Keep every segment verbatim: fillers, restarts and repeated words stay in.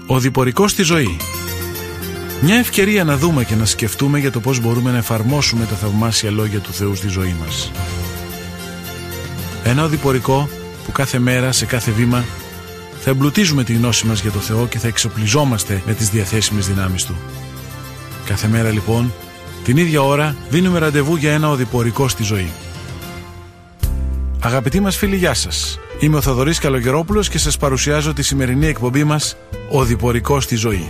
Ο διπορικός στη ζωή. Μια ευκαιρία να δούμε και να σκεφτούμε για το πώς μπορούμε να εφαρμόσουμε τα θαυμάσια λόγια του Θεού στη ζωή μας. Ένα οδηπορικό που κάθε μέρα, σε κάθε βήμα, θα εμπλουτίζουμε τη γνώση μας για το Θεό και θα εξοπλιζόμαστε με τις διαθέσιμες δυνάμεις Του. Κάθε μέρα λοιπόν, την ίδια ώρα, δίνουμε ραντεβού για ένα οδηπορικό στη ζωή. Αγαπητοί μας φίλοι, γεια σας. Είμαι ο Θοδωρής Καλογερόπουλος και σας παρουσιάζω τη σημερινή εκπομπή μας «Οδηπορικό στη ζωή».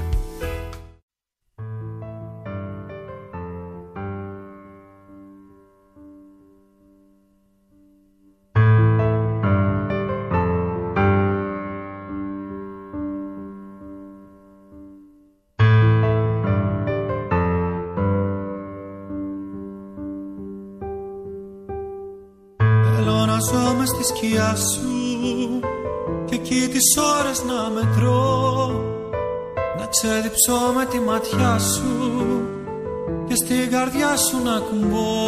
Στη σκιά σου και εκεί τις ώρες να μετρώ, να ξεδιψώ με τη ματιά σου και στην καρδιά σου να κουμπώ,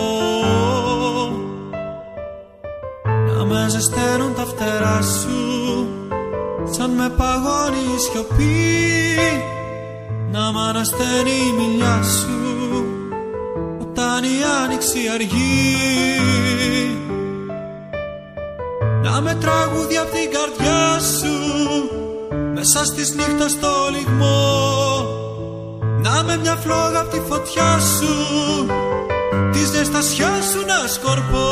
να με ζεσταίνουν τα φτερά σου σαν με παγώνει η σιωπή, να μ' ανασταίνει η μιλιά σου όταν η άνοιξη αργεί, να με τραγούδι απ' την καρδιά σου μέσα στις νύχτας στο λιγμό, να με μια φλόγα απ' τη φωτιά σου τη ζεστασιά σου να σκορπώ,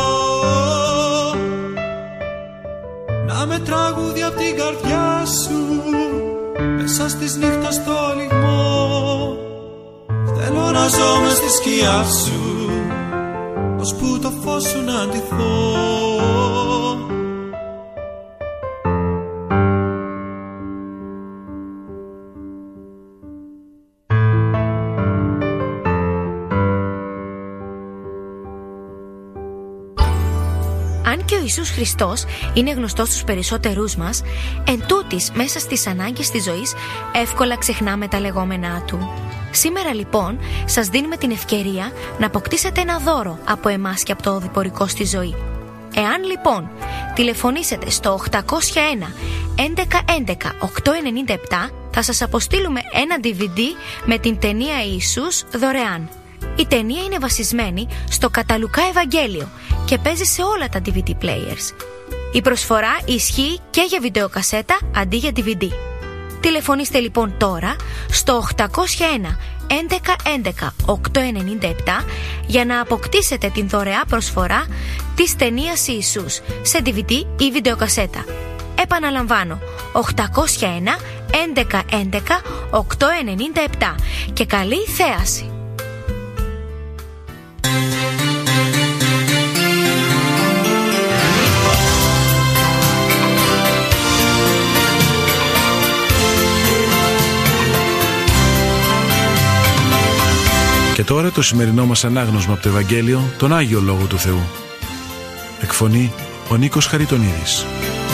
να με τραγούδι απ' την καρδιά σου μέσα στις νύχτας στο λιγμό. Θέλω να ζω μες στη σκιά σου ώσπου το φως σου να ντυθώ, Ο Ιησούς Χριστός είναι γνωστός στους περισσότερούς μας, εν τούτης μέσα στις ανάγκες της ζωής εύκολα ξεχνάμε τα λεγόμενά Του. Σήμερα λοιπόν σας δίνουμε την ευκαιρία να αποκτήσετε ένα δώρο από εμάς και από το οδηπορικό στη ζωή. Εάν λοιπόν τηλεφωνήσετε στο οκτακόσια ένα έντεκα έντεκα οκτακόσια ενενήντα επτά, θα σας αποστείλουμε ένα ντι βι ντι με την ταινία Ιησούς δωρεάν. Η ταινία είναι βασισμένη στο κατά Λουκά Ευαγγέλιο και παίζει σε όλα τα ντι βι ντι players. Η προσφορά ισχύει και για βιντεοκασέτα αντί για ντι βι ντι. Τηλεφωνήστε λοιπόν τώρα στο οκτακόσια ένα έντεκα έντεκα οκτακόσια ενενήντα επτά για να αποκτήσετε την δωρεά προσφορά της ταινίας Ιησούς σε ντι βι ντι ή βιντεοκασέτα. Επαναλαμβάνω, οκτακόσια ένα έντεκα έντεκα οκτακόσια ενενήντα επτά και καλή θέαση. Και τώρα το σημερινό μας ανάγνωσμα από το Ευαγγέλιο, τον Άγιο Λόγο του Θεού. Εκφωνεί ο Νίκος Χαριτονίδης.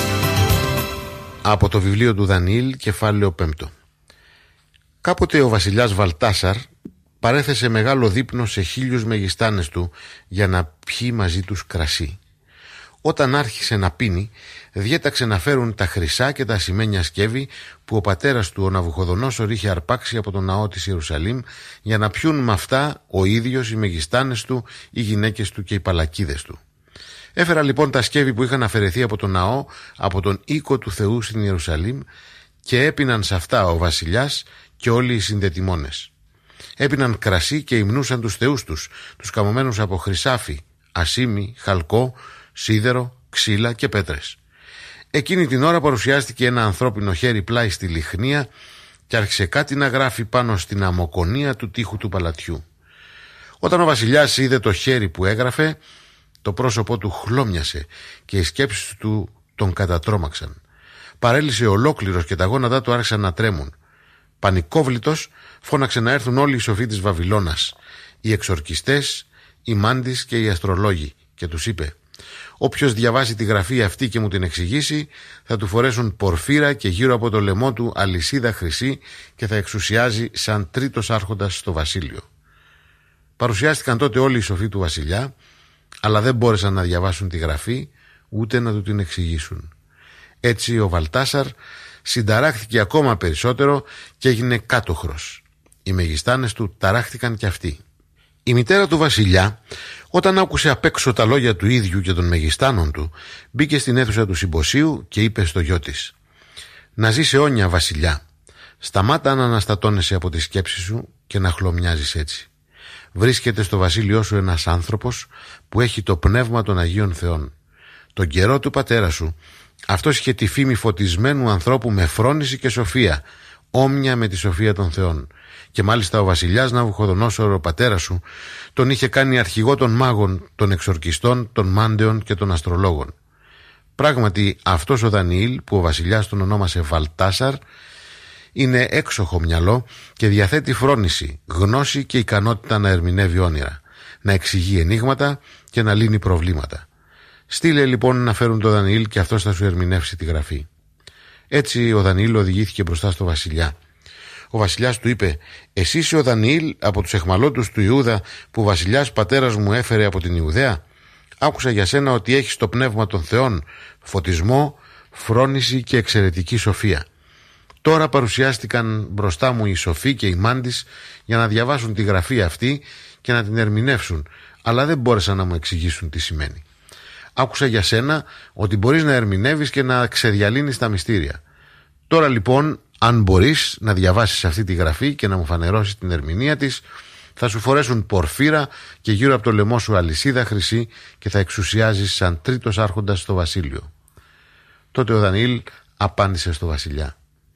Από το βιβλίο του Δανιήλ, κεφάλαιο πέμπτο. Κάποτε ο βασιλιάς Βαλτάσαρ παρέθεσε μεγάλο δείπνο σε χίλιους μεγιστάνες του για να πιει μαζί τους κρασί. Όταν άρχισε να πίνει, διέταξε να φέρουν τα χρυσά και τα ασημένια σκεύη που ο πατέρας του ο Ναβουχοδονόσορ είχε αρπάξει από τον ναό της Ιερουσαλήμ, για να πιούν με αυτά ο ίδιος, οι μεγιστάνες του, οι γυναίκες του και οι παλακίδες του. Έφερα λοιπόν τα σκεύη που είχαν αφαιρεθεί από τον ναό, από τον οίκο του Θεού στην Ιερουσαλήμ, και έπιναν σε αυτά ο βασιλιάς και όλοι οι συνδετημόνες. Έπιναν κρασί και υμνούσαν τους θεούς τους, τους καμωμένους από χρυσάφι, ασίμι, χαλκό, σίδερο, ξύλα και πέτρες. Εκείνη την ώρα παρουσιάστηκε ένα ανθρώπινο χέρι πλάι στη λιχνία και άρχισε κάτι να γράφει πάνω στην αμμοκονία του τοίχου του παλατιού. Όταν ο βασιλιάς είδε το χέρι που έγραφε, το πρόσωπό του χλώμιασε και οι σκέψεις του τον κατατρόμαξαν. Παρέλυσε ολόκληρος και τα γόνατά του άρχισαν να τρέμουν. Πανικόβλητος φώναξε να έρθουν όλοι οι σοφοί της Βαβυλώνας, οι εξορκιστές, οι μάντις και οι αστρολόγοι, και τους είπε: «Όποιος διαβάσει τη γραφή αυτή και μου την εξηγήσει, θα του φορέσουν πορφύρα και γύρω από το λαιμό του αλυσίδα χρυσή και θα εξουσιάζει σαν τρίτος άρχοντας στο βασίλειο». Παρουσιάστηκαν τότε όλοι οι σοφοί του βασιλιά, αλλά δεν μπόρεσαν να διαβάσουν τη γραφή ούτε να του την εξηγήσουν. Έτσι ο Βαλτάσαρ συνταράχθηκε ακόμα περισσότερο και έγινε κάτωχρος. Οι μεγιστάνες του ταράχτηκαν κι αυτοί. Η μητέρα του βασιλιά, όταν άκουσε απ' έξω τα λόγια του ίδιου και των μεγιστάνων του, μπήκε στην αίθουσα του συμποσίου και είπε στο γιο της: «Να ζεις αιώνια, βασιλιά. Σταμάτα να αναστατώνεσαι από τη σκέψη σου και να χλωμιάζεις έτσι. Βρίσκεται στο βασίλειό σου ένας άνθρωπος που έχει το πνεύμα των Αγίων Θεών. Τον καιρό του πατέρα σου, αυτός είχε τη φήμη φωτισμένου ανθρώπου με φρόνηση και σοφία, όμοια με τη σοφία των Θεών. Και μάλιστα ο βασιλιάς Ναβουχοδονόσορ, ο πατέρας σου, τον είχε κάνει αρχηγό των μάγων, των εξορκιστών, των μάντεων και των αστρολόγων. Πράγματι, αυτός ο Δανιήλ, που ο βασιλιάς τον ονόμασε Βαλτάσαρ, είναι έξοχο μυαλό και διαθέτει φρόνηση, γνώση και ικανότητα να ερμηνεύει όνειρα, να εξηγεί ενίγματα και να λύνει προβλήματα. Στείλε λοιπόν να φέρουν τον Δανιήλ και αυτός θα σου ερμηνεύσει τη γραφή». Έτσι ο Δανιήλ οδηγήθηκε μπροστά στο βασιλιά. Ο βασιλιάς του είπε: «Εσύ είσαι ο Δανιήλ από τους εχμαλώτους του Ιούδα που ο βασιλιάς πατέρας μου έφερε από την Ιουδαία? Άκουσα για σένα ότι έχεις το πνεύμα των Θεών, φωτισμό, φρόνηση και εξαιρετική σοφία. Τώρα παρουσιάστηκαν μπροστά μου οι σοφοί και οι μάντις για να διαβάσουν τη γραφή αυτή και να την ερμηνεύσουν, αλλά δεν μπόρεσαν να μου εξηγήσουν τι σημαίνει. Άκουσα για σένα ότι μπορείς να ερμηνεύεις και να ξεδιαλύνεις τα μυστήρια. Τώρα λοιπόν, αν μπορείς να διαβάσεις αυτή τη γραφή και να μου φανερώσεις την ερμηνεία της, θα σου φορέσουν πορφύρα και γύρω από το λαιμό σου αλυσίδα χρυσή και θα εξουσιάζεις σαν τρίτος άρχοντας στο βασίλειο». Τότε ο Δανιήλ απάντησε στο βασιλιά: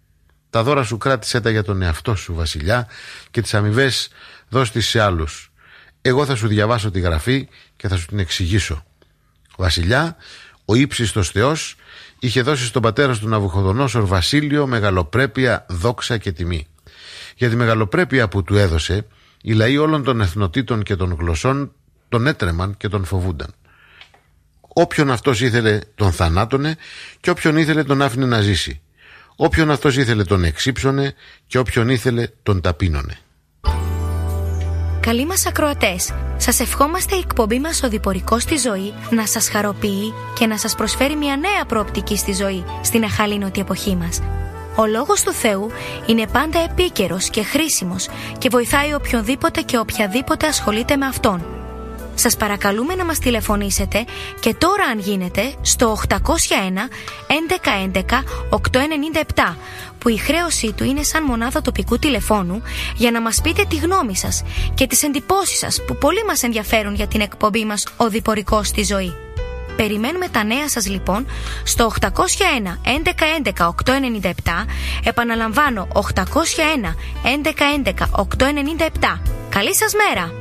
«Τα δώρα σου κράτησέ τα για τον εαυτό σου, βασιλιά, και τις αμοιβές δώσ' τις σε άλλους. Εγώ θα σου διαβάσω τη γραφή και θα σου την εξηγήσω». Βασιλιά, ο ύψιστος Θεός είχε δώσει στον πατέρα του Ναβουχοδονόσορ βασίλειο, μεγαλοπρέπεια, δόξα και τιμή. Για τη μεγαλοπρέπεια που του έδωσε, οι λαοί όλων των εθνοτήτων και των γλωσσών τον έτρεμαν και τον φοβούνταν. Όποιον αυτός ήθελε τον θανάτωνε και όποιον ήθελε τον άφηνε να ζήσει. Όποιον αυτός ήθελε τον εξύψωνε και όποιον ήθελε τον ταπείνωνε. Καλοί μας ακροατές, σας ευχόμαστε η εκπομπή μας «Οδηπορικός στη ζωή» να σας χαροποιεί και να σας προσφέρει μια νέα προοπτική στη ζωή στην αχαλήνωτη εποχή μας. Ο Λόγος του Θεού είναι πάντα επίκαιρος και χρήσιμος και βοηθάει οποιονδήποτε και οποιαδήποτε ασχολείται με Αυτόν. Σας παρακαλούμε να μας τηλεφωνήσετε και τώρα, αν γίνεται, στο οκτακόσια ένα έντεκα έντεκα οκτακόσια ενενήντα επτά, που η χρέωσή του είναι σαν μονάδα τοπικού τηλεφώνου, για να μας πείτε τη γνώμη σας και τις εντυπώσεις σας που πολύ μας ενδιαφέρουν για την εκπομπή μας «Οδηπορικός στη ζωή». Περιμένουμε τα νέα σας λοιπόν στο οκτακόσια ένα έντεκα έντεκα οκτακόσια ενενήντα επτά. Επαναλαμβάνω, οκτακόσια ένα έντεκα έντεκα οκτακόσια ενενήντα επτά. Καλή σας μέρα!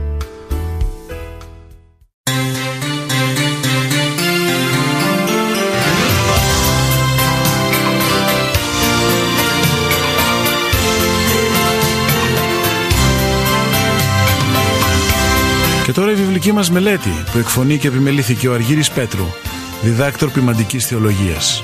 Και τώρα η βιβλική μας μελέτη που εκφωνεί και επιμελήθηκε ο Αργύρης Πέτρου, διδάκτορ ποιμαντικής θεολογίας.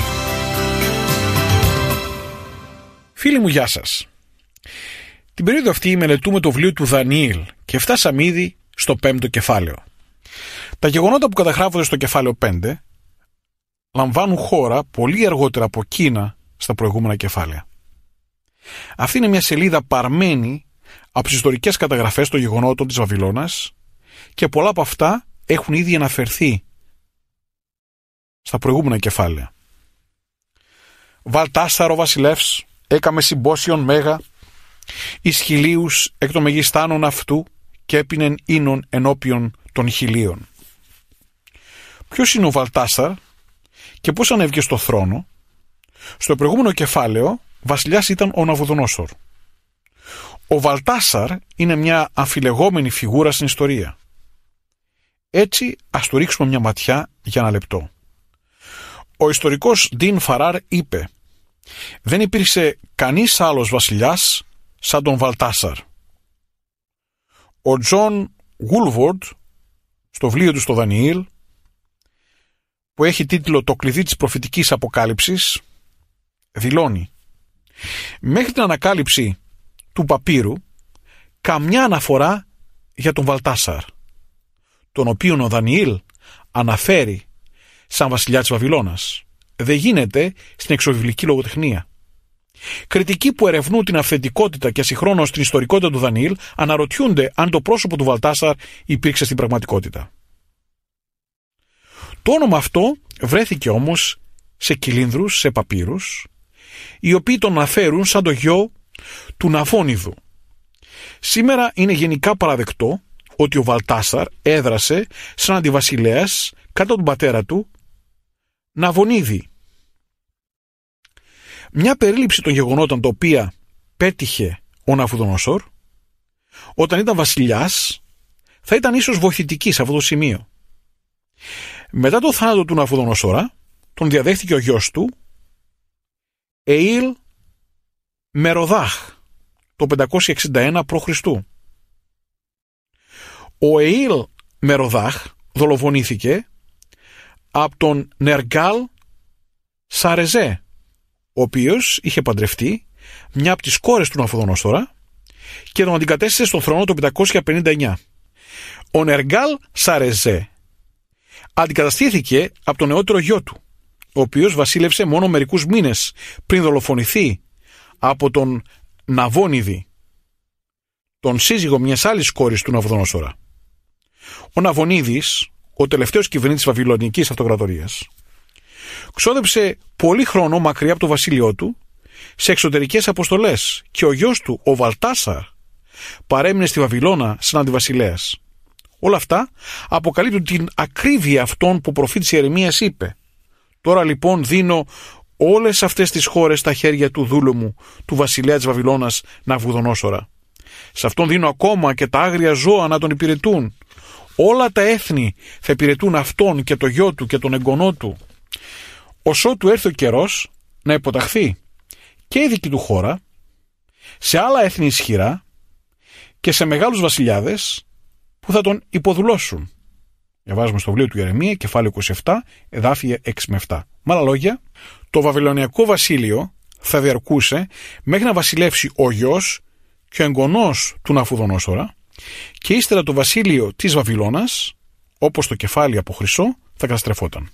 Φίλοι μου, γεια σας. Την περίοδο αυτή μελετούμε το βιβλίο του Δανιήλ και φτάσαμε ήδη στο πέμπτο κεφάλαιο. Τα γεγονότα που καταγράφονται στο κεφάλαιο πέντε λαμβάνουν χώρα πολύ αργότερα από εκείνα στα προηγούμενα κεφάλαια. Αυτή είναι μια σελίδα παρμένη από τις ιστορικές καταγραφές των γεγονότων της Βαβυλώνας και πολλά από αυτά έχουν ήδη αναφερθεί στα προηγούμενα κεφάλαια. Βαλτάσαρ ο βασιλεύς έκαμε συμπόσιον μέγα εις χιλίους εκ των μεγιστάνων αυτού και έπινεν ίνων ενώπιον των χιλίων. Ποιος είναι ο Βαλτάσαρ και πώς ανέβηκε στο θρόνο? Στο προηγούμενο κεφάλαιο βασιλιάς ήταν ο Ναβουχοδονόσορ. Ο Βαλτάσαρ είναι μια αμφιλεγόμενη φιγούρα στην ιστορία. Έτσι ας του ρίξουμε μια ματιά για ένα λεπτό. Ο ιστορικός Ντίν Φαράρ είπε: «Δεν υπήρξε κανείς άλλος βασιλιάς σαν τον Βαλτάσαρ». Ο Τζον Γούλβορντ, στο βιβλίο του στο Δανιήλ, που έχει τίτλο «Το κλειδί της προφητικής αποκάλυψης», δηλώνει: «Μέχρι την ανακάλυψη του παπύρου καμιά αναφορά για τον Βαλτάσαρ, τον οποίον ο Δανιήλ αναφέρει σαν βασιλιά της Βαβυλώνας, δεν γίνεται στην εξωβιβλική λογοτεχνία. Κριτικοί που ερευνούν την αυθεντικότητα και συγχρόνως την ιστορικότητα του Δανιήλ αναρωτιούνται αν το πρόσωπο του Βαλτάσαρ υπήρξε στην πραγματικότητα. Το όνομα αυτό βρέθηκε όμως σε κυλίνδρους, σε παπύρους, οι οποίοι τον αναφέρουν σαν το γιο του Ναβόνιδου. Σήμερα είναι γενικά παραδεκτό ότι ο Βαλτάσαρ έδρασε σαν αντιβασιλέας κατά τον πατέρα του Ναβονίδη. Μια περίληψη των γεγονότων τα οποία πέτυχε ο Ναβουδονοσόρ όταν ήταν βασιλιάς θα ήταν ίσως βοηθητική σε αυτό το σημείο. Μετά το θάνατο του Ναβουδονοσόρα τον διαδέχθηκε ο γιος του Εήλ Μεροδάχ το πεντακόσια εξήντα ένα προ Χριστού. Ο Εήλ Μεροδάχ δολοφονήθηκε από τον Νεργάλ Σαρεζέ, ο οποίος είχε παντρευτεί μια από τις κόρες του Ναβουδονοσόρα και τον αντικατέστησε στον θρόνο το πεντακόσια πενήντα εννιά. Ο Νεργάλ Σαρεζέ αντικαταστήθηκε από τον νεότερο γιο του, ο οποίος βασίλευσε μόνο μερικούς μήνες πριν δολοφονηθεί από τον Ναβόνιδη, τον σύζυγο μιας άλλης κόρης του Ναβουδονοσόρα. Ο Ναβονίδης, ο τελευταίος κυβερνήτης Βαβυλωνικής Αυτοκρατορίας, ξόδεψε πολύ χρόνο μακριά από το βασίλειό του σε εξωτερικές αποστολές και ο γιος του, ο Βαλτάσαρ, παρέμεινε στη Βαβυλώνα σαν αντιβασιλέας. Όλα αυτά αποκαλύπτουν την ακρίβεια αυτών που ο προφήτης Ιερεμίας είπε: «Τώρα λοιπόν δίνω όλες αυτές τις χώρες στα χέρια του δούλου μου, του βασιλέα της Βαβυλώνας Ναβουδονόσορα. Σε αυτόν δίνω ακόμα και τα άγρια ζώα να τον υπηρετούν. Όλα τα έθνη θα υπηρετούν αυτόν και το γιο του και τον εγγονό του, ωσότου έρθει ο καιρός να υποταχθεί και η δική του χώρα σε άλλα έθνη ισχυρά και σε μεγάλους βασιλιάδες που θα τον υποδουλώσουν». Διαβάζουμε στο βιβλίο του Ιερεμία, κεφάλαιο είκοσι επτά, εδάφια έξι με επτά. Με άλλα λόγια, το Βαβυλωνιακό βασίλειο θα διαρκούσε μέχρι να βασιλεύσει ο γιος και ο εγγονός του Ναβουδονόσορα και ύστερα το βασίλειο της Βαβυλώνας, όπως το κεφάλι από χρυσό, θα καταστρεφόταν.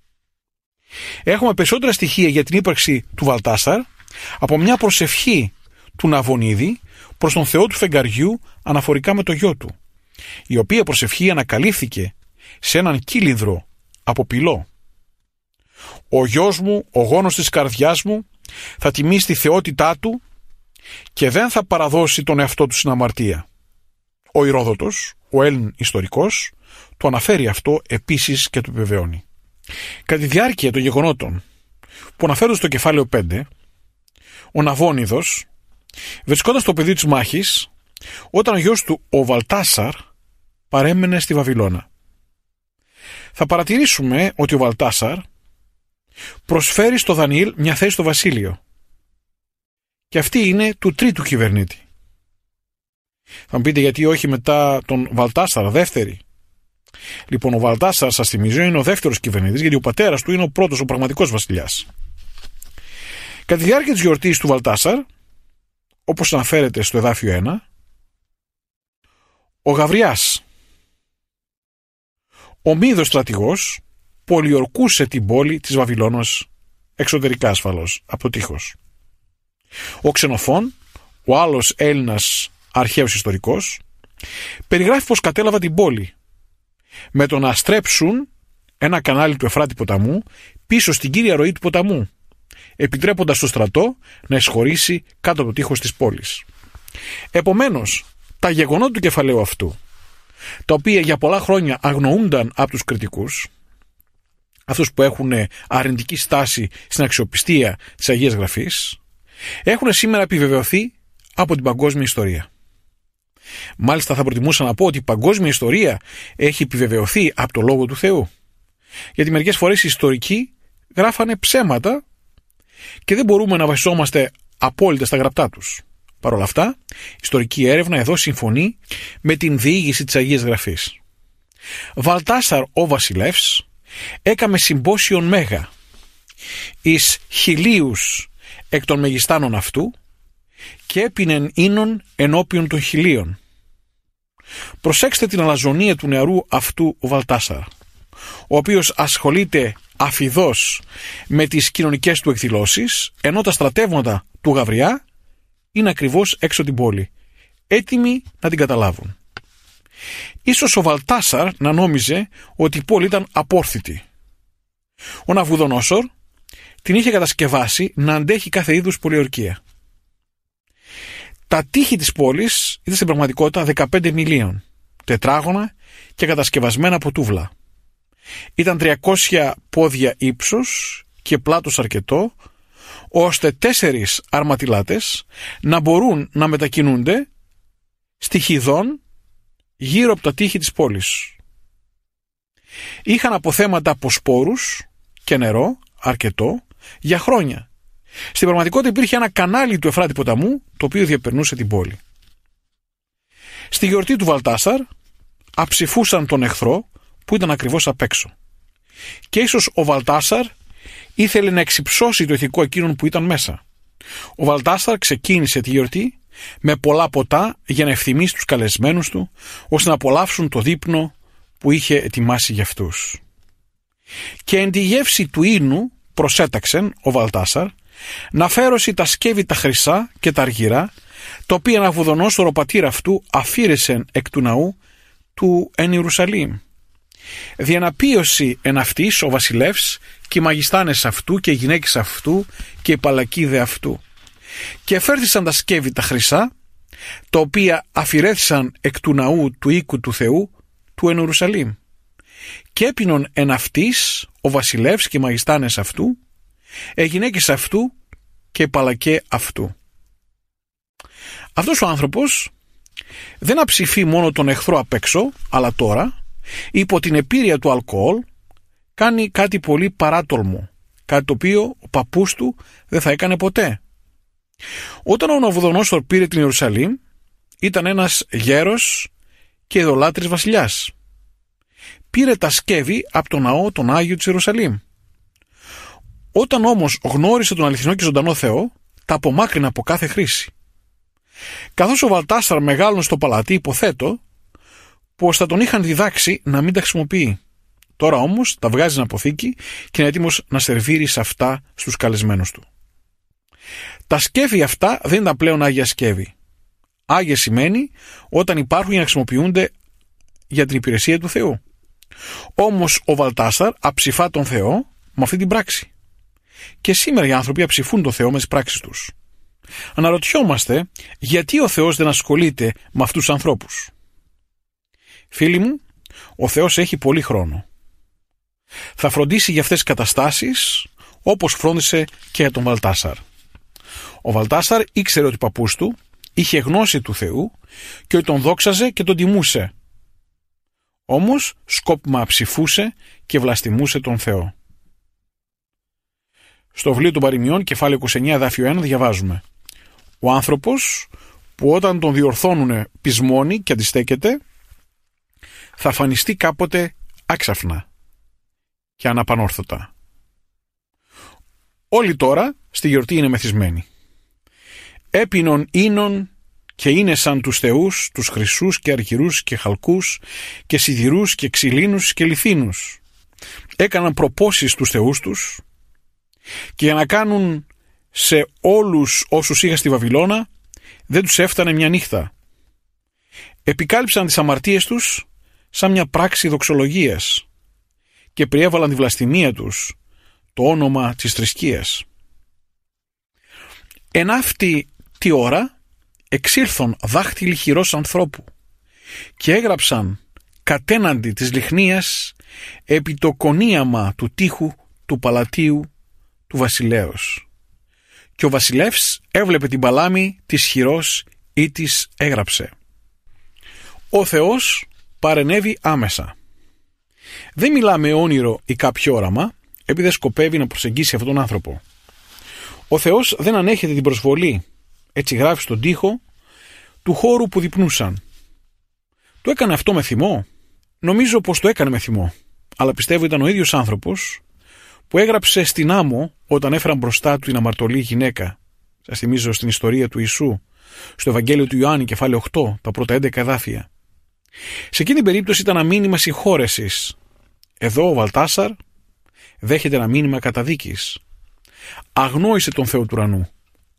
Έχουμε περισσότερα στοιχεία για την ύπαρξη του Βαλτάσαρ από μια προσευχή του Ναβονίδη προς τον Θεό του φεγγαριού αναφορικά με το γιο του, η οποία προσευχή ανακαλύφθηκε σε έναν κύλινδρο από πυλό. «Ο γιος μου, ο γόνος της καρδιάς μου, θα τιμήσει τη θεότητά του και δεν θα παραδώσει τον εαυτό του στην αμαρτία». Ο Ηρόδοτος, ο Έλλην ιστορικός, το αναφέρει αυτό επίσης και το επιβεβαιώνει. Κατά τη διάρκεια των γεγονότων που αναφέρονται στο κεφάλαιο πέντε, ο Ναβόνιδος βρισκόταν στο πεδίο της μάχης όταν ο γιος του, ο Βαλτάσαρ, παρέμενε στη Βαβυλώνα. Θα παρατηρήσουμε ότι ο Βαλτάσαρ προσφέρει στο Δανιήλ μια θέση στο βασίλειο και αυτή είναι του τρίτου κυβερνήτη. Θα μου πείτε γιατί όχι μετά τον Βαλτάσαρ δεύτερη. Λοιπόν, ο Βαλτάσαρ, σας θυμίζω, είναι ο δεύτερος κυβερνήτης, γιατί ο πατέρας του είναι ο πρώτος, ο πραγματικός βασιλιάς. Κατά τη διάρκεια της γιορτής του Βαλτάσαρ, όπως αναφέρεται στο εδάφιο ένα, ο Γαβριάς, ο Μίδος στρατηγός, πολιορκούσε την πόλη της Βαβυλώνας, εξωτερικά ασφαλώς, από το τείχος. Ο Ξενοφών, ο άλλος Έλληνας αρχαίος ιστορικός, περιγράφει πως κατέλαβα την πόλη με το να στρέψουν ένα κανάλι του Εφράτη ποταμού πίσω στην κύρια ροή του ποταμού, επιτρέποντας στο στρατό να εισχωρήσει κάτω από το τείχος της πόλης. Επομένως, τα γεγονότα του κεφαλαίου αυτού, τα οποία για πολλά χρόνια αγνοούνταν από τους κριτικούς, αυτούς που έχουν αρνητική στάση στην αξιοπιστία της Αγίας Γραφής, έχουν σήμερα επιβεβαιωθεί από την παγκόσμια ιστορία. Μάλιστα θα προτιμούσα να πω ότι η παγκόσμια ιστορία έχει επιβεβαιωθεί από το Λόγο του Θεού. Γιατί μερικές φορές οι ιστορικοί γράφανε ψέματα και δεν μπορούμε να βασιζόμαστε απόλυτα στα γραπτά τους. Παρ' όλα αυτά, η ιστορική έρευνα εδώ συμφωνεί με την διήγηση της Αγίας Γραφής. Βαλτάσαρ ο βασιλεύς έκαμε συμπόσιον μέγα εις χιλίους εκ των μεγιστάνων αυτού και έπινεν ίνων ενώπιον των χιλίων. Προσέξτε την αλαζονία του νεαρού αυτού ο Βαλτάσαρ, ο οποίος ασχολείται αφιδώς με τις κοινωνικές του εκδηλώσεις, ενώ τα στρατεύματα του Γαβριά είναι ακριβώς έξω την πόλη, έτοιμοι να την καταλάβουν. Ίσως ο Βαλτάσαρ να νόμιζε ότι η πόλη ήταν απόρθητη. Ο Ναβουδονόσορ την είχε κατασκευάσει να αντέχει κάθε είδους πολιορκία. Τα τείχη της πόλης ήταν στην πραγματικότητα δεκαπέντε μιλίων, τετράγωνα και κατασκευασμένα από τούβλα. Ήταν τριακόσια πόδια ύψος και πλάτος αρκετό, ώστε τέσσερις αρματιλάτες να μπορούν να μετακινούνται στιχιδών γύρω από τα τείχη της πόλης. Είχαν αποθέματα από σπόρους και νερό αρκετό για χρόνια. Στην πραγματικότητα υπήρχε ένα κανάλι του Εφράτη ποταμού, το οποίο διαπερνούσε την πόλη. Στη γιορτή του Βαλτάσαρ αψηφούσαν τον εχθρό που ήταν ακριβώς απ' έξω. Και ίσως ο Βαλτάσαρ ήθελε να εξυψώσει το ηθικό εκείνον που ήταν μέσα. Ο Βαλτάσαρ ξεκίνησε τη γιορτή με πολλά ποτά για να ευθυμίσει τους καλεσμένους του, ώστε να απολαύσουν το δείπνο που είχε ετοιμάσει για αυτούς. Και εν τη γεύση του ίνου προσέταξεν ο Βαλτάσαρ να φέρώσει τα σκεύη τα χρυσά και τα αργυρά, τα οποία Ναβουδονόσορ ο πατήρ αυτού αφήρεσεν εκ του ναού του εν Ιερουσαλήμ. Διαναπίωση εν αυτής ο βασιλεύς και οι μαγιστάνες αυτού και οι γυναίκες αυτού και οι παλακίδε αυτού. Και φέρθησαν τα σκεύη τα χρυσά, τα οποία αφηρέθησαν εκ του ναού του οίκου του Θεού του εν Ιερουσαλήμ. Και έπινον εν αυτής ο βασιλεύς και οι μαγιστάνες αυτού, οι γυναίκες αυτού και οι παλακέ αυτού. Αυτός ο άνθρωπος δεν αψηφεί μόνο τον εχθρό απ' έξω, αλλά τώρα, υπό την επίρρεια του αλκοόλ, κάνει κάτι πολύ παράτολμο, κάτι το οποίο ο παππούς του δεν θα έκανε ποτέ. Όταν ο Ναβουδονόσορ πήρε την Ιερουσαλήμ, ήταν ένας γέρος και ειδωλάτρης βασιλιάς. Πήρε τα σκεύη από τον ναό τον Άγιο της Ιερουσαλήμ. Όταν όμως γνώρισε τον αληθινό και ζωντανό Θεό, τα απομάκρυνε από κάθε χρήση. Καθώς ο Βαλτάσαρ μεγάλωνε στο παλάτι, υποθέτω πως θα τον είχαν διδάξει να μην τα χρησιμοποιεί. Τώρα όμως τα βγάζει στην αποθήκη και είναι έτοιμος να σερβίρει σε αυτά στους καλεσμένους του. Τα σκεύη αυτά δεν ήταν πλέον άγια σκεύη. Άγια σημαίνει όταν υπάρχουν για να χρησιμοποιούνται για την υπηρεσία του Θεού. Όμως ο Βαλτάσαρ αψηφά τον Θεό με αυτή την πράξη. Και σήμερα οι άνθρωποι αψηφούν τον Θεό με τις πράξεις τους. Αναρωτιόμαστε γιατί ο Θεός δεν ασχολείται με αυτούς τους ανθρώπους. Φίλοι μου, ο Θεός έχει πολύ χρόνο. Θα φροντίσει για αυτές τις καταστάσεις όπως φρόντισε και για τον Βαλτάσαρ. Ο Βαλτάσαρ ήξερε ότι ο παππούς του είχε γνώση του Θεού και ότι τον δόξαζε και τον τιμούσε. Όμως σκόπιμα ψηφούσε και βλαστημούσε τον Θεό. Στο βιβλίο των Παροιμιών, κεφάλαιο είκοσι εννέα, εδάφιο ένα, διαβάζουμε: ο άνθρωπος που όταν τον διορθώνουνε πεισμώνει και αντιστέκεται, θα φανιστεί κάποτε άξαφνα και αναπανόρθωτα. Όλοι τώρα στη γιορτή είναι μεθυσμένοι. Έπινον ίνων και είναι σαν τους θεούς, τους χρυσούς και αργυρούς και χαλκούς και σιδηρούς και ξυλίνους και λιθίνους. Έκαναν προπόσεις στους θεούς τους και για να κάνουν σε όλους όσους είχαν στη Βαβυλώνα δεν τους έφτανε μια νύχτα. Επικάλυψαν τις αμαρτίες τους σαν μια πράξη δοξολογίας και περιέβαλαν τη βλαστημία τους, το όνομα της θρησκείας. Εν αυτή τη ώρα εξήλθον δάχτυλοι χειρός ανθρώπου και έγραψαν κατέναντι της λιχνίας επί το κονίαμα του τείχου του παλατίου του βασιλέως. Και ο βασιλεύς έβλεπε την παλάμη της χειρός ή της έγραψε. Ο Θεός παρενέβη άμεσα. Δεν μιλάμε όνειρο ή κάποιο όραμα, επειδή δεν σκοπεύει να προσεγγίσει αυτόν τον άνθρωπο. Ο Θεός δεν ανέχεται την προσβολή, έτσι γράφει στον τοίχο του χώρου που διπνούσαν. Το έκανε αυτό με θυμό? Νομίζω πως το έκανε με θυμό, αλλά πιστεύω ήταν ο ίδιος άνθρωπος που έγραψε στην άμμο όταν έφεραν μπροστά του την αμαρτωλή γυναίκα. Σας θυμίζω στην ιστορία του Ιησού, στο Ευαγγέλιο του Ιωάννη, κεφάλαιο οκτώ, τα πρώτα έντεκα εδάφια. Σε εκείνη την περίπτωση ήταν ένα μήνυμα συγχώρεσης. Εδώ ο Βαλτάσαρ δέχεται ένα μήνυμα καταδίκης. Αγνόησε τον Θεό του ουρανού.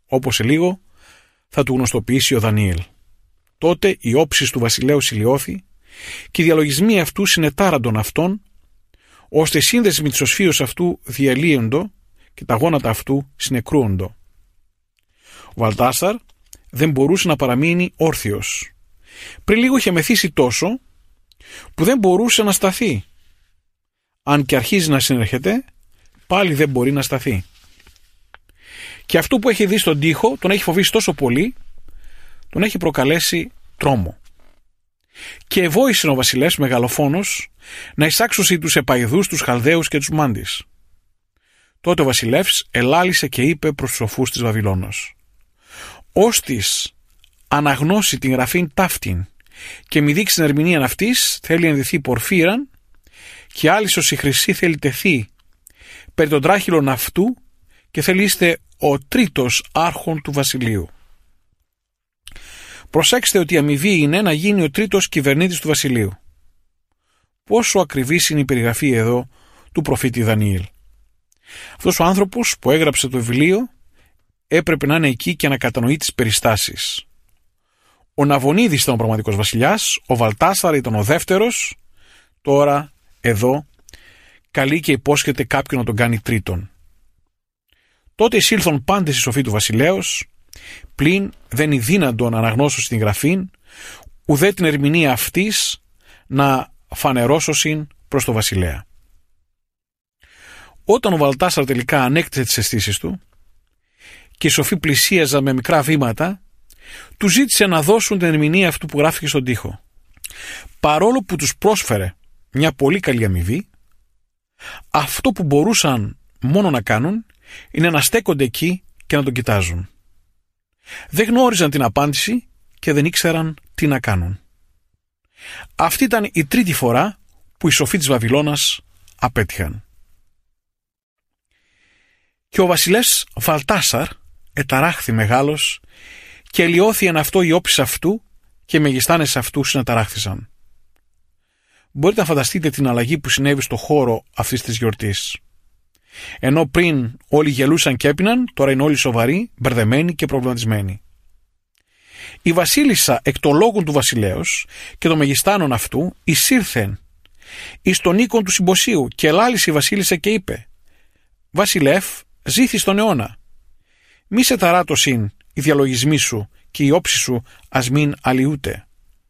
όπως σε λίγο θα του γνωστοποιήσει ο Δανιήλ. Τότε η όψεις του βασιλέου ηλιώθη και οι διαλογισμοί αυτού συνετάραντον αυτόν, ώστε οι σύνδεσμοι της οσφίως αυτού διαλύοντο και τα γόνατα αυτού συνεκρούοντο. Ο Βαλτάσαρ δεν μπορούσε να παραμείνει όρθιος. Πριν λίγο είχε μεθύσει τόσο που δεν μπορούσε να σταθεί. Αν και αρχίζει να συνέρχεται, πάλι δεν μπορεί να σταθεί. Και αυτό που έχει δει στον τοίχο τον έχει φοβήσει τόσο πολύ, τον έχει προκαλέσει τρόμο. Και ευόησε ο βασιλεύς μεγαλοφόνος να εισάξωσει τους επαϊδούς, τους Χαλδαίους και τους Μάντις. Τότε ο βασιλεύς ελάλησε και είπε προς τους σοφούς της Βαβυλώνος: «Όστις αναγνώσει την γραφήν ταύτην και μη δείξει την ερμηνεία αυτής, θέλει ενδυθεί πορφύραν και άλυσος η χρυσή θέλει τεθεί περί των τράχυλων αυτού και θέλει είστε ο τρίτος άρχον του βασιλείου». Προσέξτε ότι η αμοιβή είναι να γίνει ο τρίτος κυβερνήτης του βασιλείου. Πόσο ακριβής είναι η περιγραφή εδώ του προφήτη Δανιήλ. Αυτός ο άνθρωπος που έγραψε το βιβλίο έπρεπε να είναι εκεί και να κατανοεί τις περιστάσεις. Ο Ναβονίδης ήταν ο πραγματικός βασιλιάς, ο Βαλτάσαρ ήταν ο δεύτερος, τώρα εδώ καλεί και υπόσχεται κάποιον να τον κάνει τρίτον. Τότε εισήλθον πάντες οι σοφοί του βασιλέως, πλην δεν είναι δύνατον να αναγνώσω στην γραφήν, ουδέ την ερμηνεία αυτής να φανερώσωσιν προς το βασιλέα. Όταν ο Βαλτάσαρ τελικά ανέκτησε τις αισθήσεις του και οι σοφοί πλησίαζαν με μικρά βήματα, του ζήτησε να δώσουν την ερμηνεία αυτού που γράφηκε στον τοίχο. Παρόλο που τους πρόσφερε μια πολύ καλή αμοιβή, αυτό που μπορούσαν μόνο να κάνουν είναι να στέκονται εκεί και να τον κοιτάζουν. Δεν γνώριζαν την απάντηση και δεν ήξεραν τι να κάνουν. Αυτή ήταν η τρίτη φορά που οι σοφοί της Βαβυλώνας απέτυχαν. Και ο βασιλεύς Βαλτάσαρ εταράχθη μεγάλος και ελιώθη εν αυτό η όψεις αυτού και οι μεγιστάνες αυτού συναταράχθησαν. Μπορείτε να φανταστείτε την αλλαγή που συνέβη στο χώρο αυτής της γιορτής. Ενώ πριν όλοι γελούσαν και έπιναν, τώρα είναι όλοι σοβαροί, μπερδεμένοι και προβληματισμένοι. Η βασίλισσα εκ των λόγων του βασιλέως και των μεγιστάνων αυτού εισήρθεν εις τον οίκον του συμποσίου και ελάλησε η βασίλισσα και είπε: «Βασιλεύ, ζήθη στον αιώνα. Μη σε ταράτωσιν οι διαλογισμοί σου και η όψη σου ας μην αλλοιούται».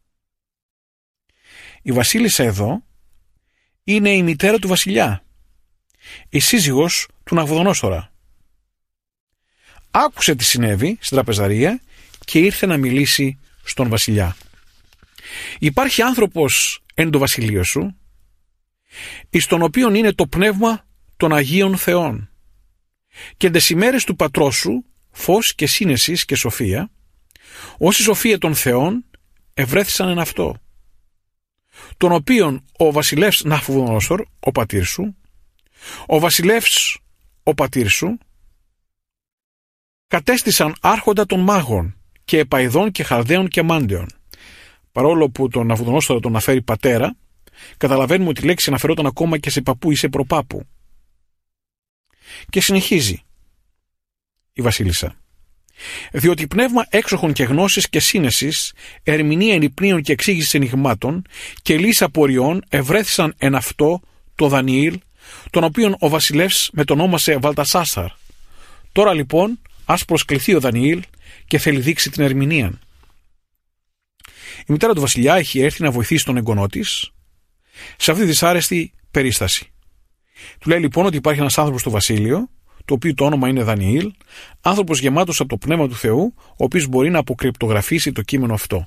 Η βασίλισσα εδώ είναι η μητέρα του βασιλιά, η σύζυγος του Ναβουδονόσορα. Άκουσε τι συνέβη στην τραπεζαρία και ήρθε να μιλήσει στον βασιλιά. Υπάρχει άνθρωπος εν το βασιλείο σου, εις τον οποίον είναι το πνεύμα των Αγίων Θεών, και εντες ημέρες του πατρός σου φως και σύνεσης και σοφία, όσοι σοφία των Θεών ευρέθησαν εν αυτό, τον οποίον ο βασιλεύς Ναβουδονόσορ, ο πατήρ σου, ο βασιλεύς ο πατήρ σου, κατέστησαν άρχοντα των μάγων και επαϊδών και Χαλδαίων και Μάντεων. Παρόλο που τον Ναβουδονόσορα τον αναφέρει πατέρα, καταλαβαίνουμε ότι η λέξη αναφερόταν ακόμα και σε παππού ή σε προπάπου. Και συνεχίζει η βασίλισσα: «Διότι πνεύμα έξοχων και γνώσης και σύνεσης, ερμηνεία ενυπνίων και εξήγηση ενηγμάτων και λύση απορριών ευρέθησαν εν αυτό το Δανιήλ, τον οποίον ο βασιλεύς μετονόμασε Βαλτασάσαρ. Τώρα λοιπόν ας προσκληθεί ο Δανιήλ και θέλει δείξει την ερμηνεία». Η μητέρα του βασιλιά έχει έρθει να βοηθήσει τον εγγονό της σε αυτή τη δυσάρεστη περίσταση. Του λέει λοιπόν ότι υπάρχει ένας άνθρωπος στο βασίλειο, το οποίο το όνομα είναι Δανιήλ, άνθρωπος γεμάτος από το πνεύμα του Θεού, ο οποίος μπορεί να αποκρυπτογραφήσει το κείμενο αυτό.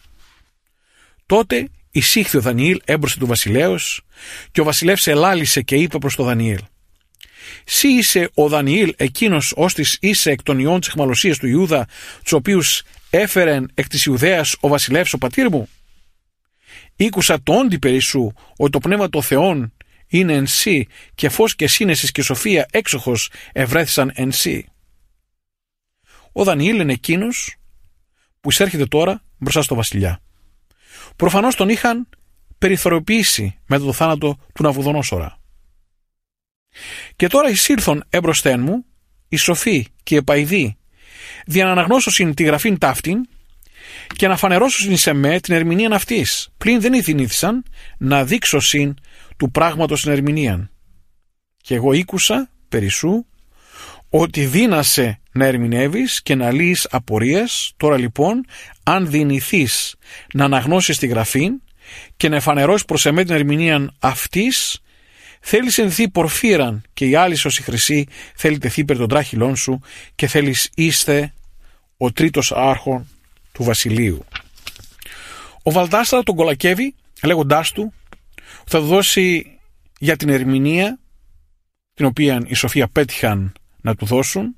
Τότε εισήχθη ο Δανιήλ έμπροσθε του βασιλέως και ο βασιλεύς ελάλησε και είπε προς το Δανιήλ: «Σύ είσαι ο Δανιήλ εκείνος ώστις είσαι εκ των ιών της αιχμαλωσίας του Ιούδα, τους οποίους έφερεν εκ της Ιουδαίας ο βασιλεύς ο πατήρ μου? Ήκουσα το όντι περί σου ότι το πνεύμα των Θεών είναι εν σύ και φως και σύνεσης και σοφία έξοχος ευρέθησαν εν σύ». Ο Δανιήλ είναι εκείνος που εισέρχεται τώρα μπροστά στο βασιλιά. Προφανώς τον είχαν περιθωριοποιήσει μετά το θάνατο του Ναβουδονόσορα. Και τώρα εισήλθον έμπροσθεν μου οι σοφοί και οι επαϊδοί, δια να αναγνώσωσιν τη γραφήν ταύτην και να φανερώσωσιν εις εμέ την ερμηνείαν αυτής, πλην δεν ηθινήθησαν να δείξωσιν του πράγματος την ερμηνείαν. Και εγώ ήκουσα περισσού ότι δύνασε να ερμηνεύεις και να λύεις απορίες. Τώρα λοιπόν, αν δυνηθείς να αναγνώσεις τη γραφήν και να εφανερώσεις προς εμέ την ερμηνείαν αυτής, θέλεις ενθεί πορφύραν και η άλλη ως η χρυσή θέλει τεθεί περ των τράχυλών σου και θέλεις είστε ο τρίτος άρχον του βασιλείου. Ο Βαλτάσαρα τον κολακεύει λέγοντάς του θα του δώσει για την ερμηνεία την οποία η Σοφία πέτυχαν να του δώσουν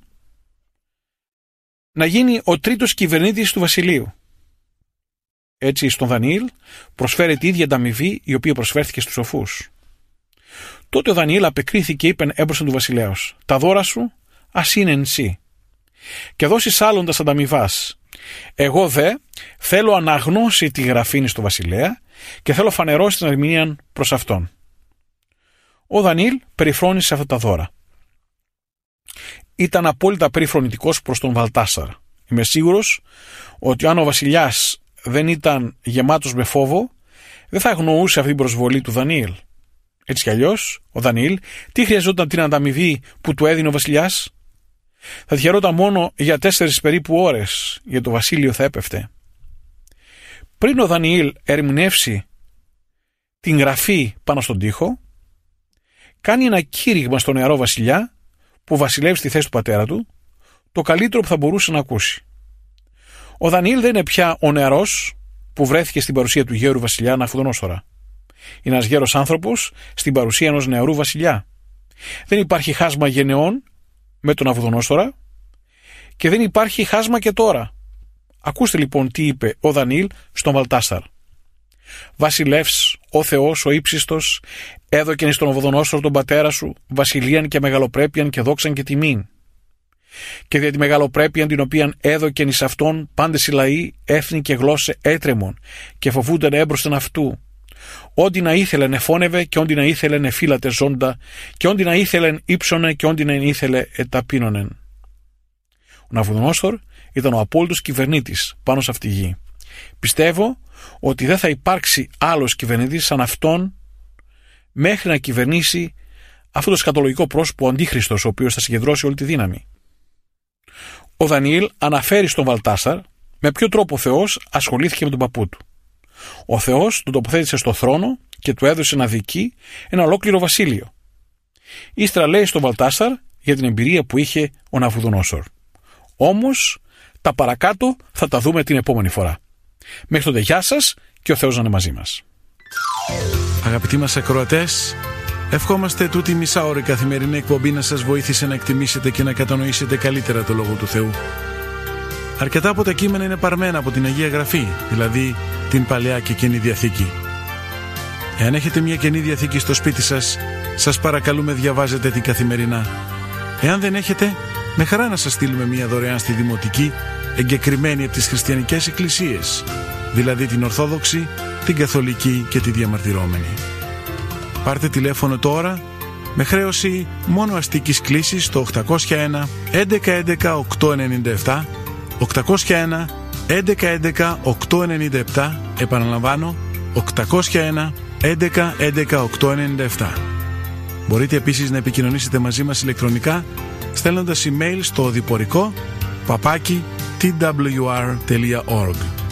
να γίνει ο τρίτος κυβερνήτης του βασιλείου. Έτσι στον Δανιήλ προσφέρει τη ίδια ανταμοιβή η οποία προσφέρθηκε στους σοφούς. Τότε ο Δανιήλ απεκρίθηκε και είπε έμπροσθεν του βασιλέως «Τα δώρα σου ας είναι εν σύ και δώσεις άλλον τας ανταμοιβάς. Εγώ δε θέλω αναγνώσει τη γραφήνη στο βασιλέα και θέλω φανερώσει την ερμηνεία προς αυτόν». Ο Δανιήλ περιφρόνησε αυτά τα δώρα. Ήταν απόλυτα περιφρονητικός προς τον Βαλτάσαρα. Είμαι σίγουρος ότι αν ο βασιλιάς δεν ήταν γεμάτος με φόβο, δεν θα αγνοούσε αυτή την προσβολή του Δανιήλ. Έτσι κι αλλιώς, ο Δανιήλ τι χρειαζόταν την ανταμοιβή που του έδινε ο βασιλιάς? Θα τυχερόταν μόνο για τέσσερις περίπου ώρες, για το βασίλειο θα έπεφτε. Πριν ο Δανιήλ ερμηνεύσει την γραφή πάνω στον τοίχο, κάνει ένα κήρυγμα στον νεαρό βασιλιά που βασιλεύει στη θέση του πατέρα του, το καλύτερο που θα μπορούσε να ακούσει. Ο Δανιήλ δεν είναι πια ο νεαρός που βρέθηκε στην παρουσία του γέρου βασιλιά Ναβουδονόσορα. Είναι ένας γέρος άνθρωπος στην παρουσία ενός νεαρού βασιλιά. Δεν υπάρχει χάσμα γενεών με τον Ναβουδονόσορα και δεν υπάρχει χάσμα και τώρα. Ακούστε λοιπόν τι είπε ο Δανιήλ στον Βαλτάσαρ. «Βασιλεύς, ο Θεός, ο ύψιστος, έδωκεν εις τον Ναβουδονόσορο τον πατέρα σου βασιλείαν και μεγαλοπρέπειαν και δόξαν και τιμήν. Και δια τη μεγαλοπρέπειαν την οποίαν έδωκεν εις αυτόν πάντες οι λαοί, έθνη και γλώσσε έτρεμον και φοβούνταν έμπροσθεν αυτού. Όντι να ήθελεν εφώνευε και όντι να ήθελεν εφύλατε ζώντα και όντι να ήθελεν ύψωνε και όντι να ήθελε εταπείνωνεν». Ο Ναβουδονόσορ ήταν ο απόλυτος κυβερνήτης πάνω σε αυτή τη γη. Πιστεύω ότι δεν θα υπάρξει άλλος κυβερνήτης σαν αυτόν μέχρι να κυβερνήσει αυτό το σκατολογικό πρόσωπο ο Αντίχριστος, ο οποίος θα συγκεντρώσει όλη τη δύναμη. Ο Δανιήλ αναφέρει στον Βαλτάσαρ με ποιο τρόπο ο Θεός ασχολήθηκε με τον παππού του. Ο Θεός τον τοποθέτησε στο θρόνο και του έδωσε να διοικεί ένα ολόκληρο βασίλειο. Ύστερα λέει στον Βαλτάσαρ για την εμπειρία που είχε ο Ναβουδονόσορ. Όμως τα παρακάτω θα τα δούμε την επόμενη φορά. Μέχρι τότε γεια σας και ο Θεός να είναι μαζί μας. Αγαπητοί μας ακροατές, ευχόμαστε τούτη μισά ώρα καθημερινή εκπομπή να σας βοήθησε να εκτιμήσετε και να κατανοήσετε καλύτερα το Λόγο του Θεού. Αρκετά από τα κείμενα είναι παρμένα από την Αγία Γραφή, δηλαδή την Παλαιά και Καινή Διαθήκη. Εάν έχετε μια Καινή Διαθήκη στο σπίτι σας, σας παρακαλούμε διαβάζετε την καθημερινά. Εάν δεν έχετε, με χαρά να σας στείλουμε μια δωρεάν στη Δημοτική, εγκεκριμένη από τις χριστιανικές εκκλησίες, δηλαδή την Ορθόδοξη, την Καθολική και τη Διαμαρτυρόμενη. Πάρτε τηλέφωνο τώρα με χρέωση μόνο αστικής κλήσης στο οκτακόσια ένα έντεκα έντεκα οκτακόσια ενενήντα επτά, οκτακόσια ένα έντεκα έντεκα οκτακόσια ενενήντα επτά, επαναλαμβάνω οκτακόσια ένα έντεκα έντεκα οκτακόσια ενενήντα επτά. Μπορείτε επίσης να επικοινωνήσετε μαζί μας ηλεκτρονικά στέλνοντας email στο οδηπορικό παπάκι τι ντάμπλιου αρ τελεία org.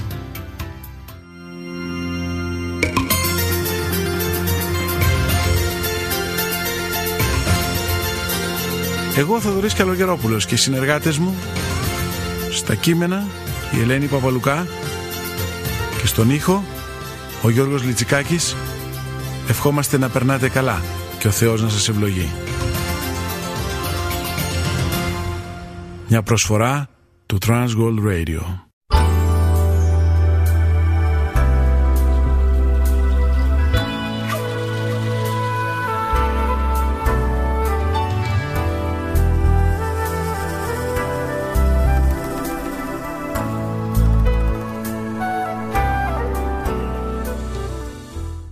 Εγώ, Θοδωρής Καλογερόπουλος, και οι συνεργάτες μου στα κείμενα η Ελένη Παπαλουκά και στον ήχο ο Γιώργος Λιτσικάκης, ευχόμαστε να περνάτε καλά και ο Θεός να σας ευλογεί. Μια προσφορά του Transworld Radio.